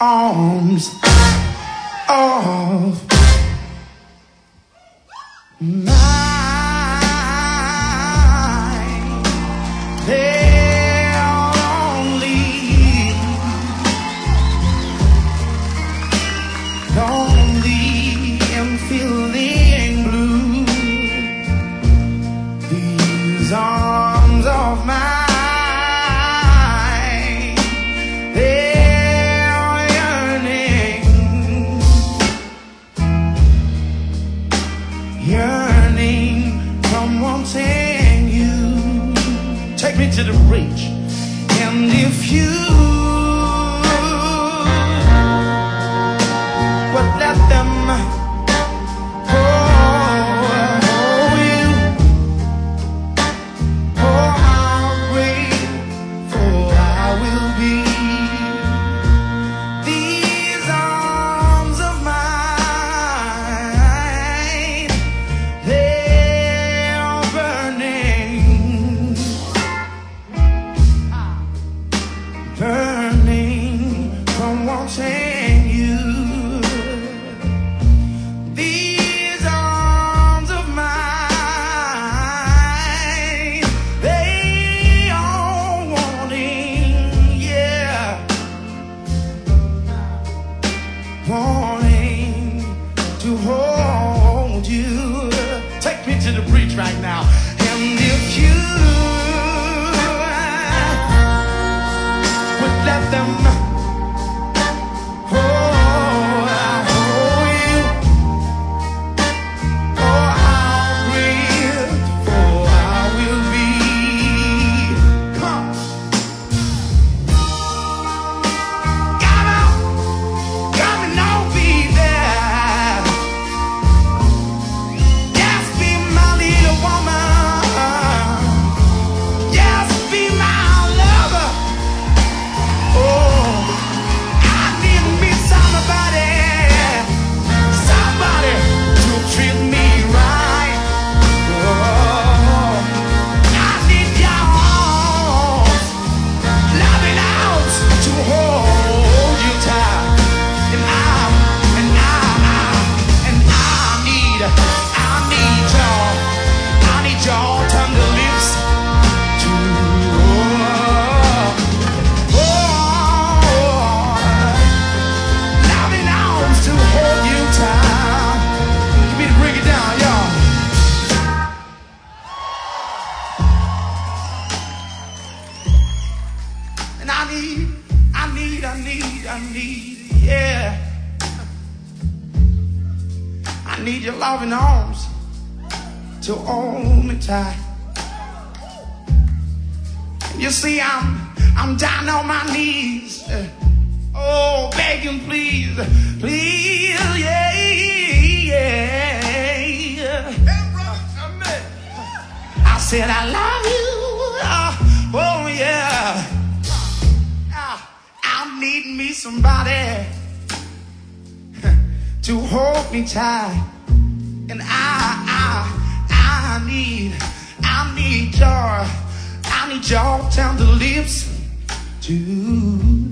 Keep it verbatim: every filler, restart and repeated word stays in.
arms of mine. They're lonely, lonely and feeling blue. These arms of mine, yearning from wanting you. Take me to the reach. And if you would let them hold you, oh, how grateful I will be. These arms of mine, burning from wanting you. These arms of mine, they are wanting, yeah, wanting to hold you. Take me to the breach right now. And if you let them hold, hold you, oh, how grateful I will be. Come, come out, come and I'll be there. Yes, be my little woman. Yes, be my lover. Oh, I need me somebody, somebody to treat me right. Oh, I need your arms, loving arms to hold you tight. And I, and I, and I need, I need your, I need your tender lips to. And I need, I need, I need, I need, yeah. I need your loving arms to hold me tight. You see, I'm, I'm down on my knees. Oh, begging, please, please, yeah, yeah. I said I love you. Oh, yeah. I need me somebody to hold me tight. And I, I, I need, I need your, I need your tender lips to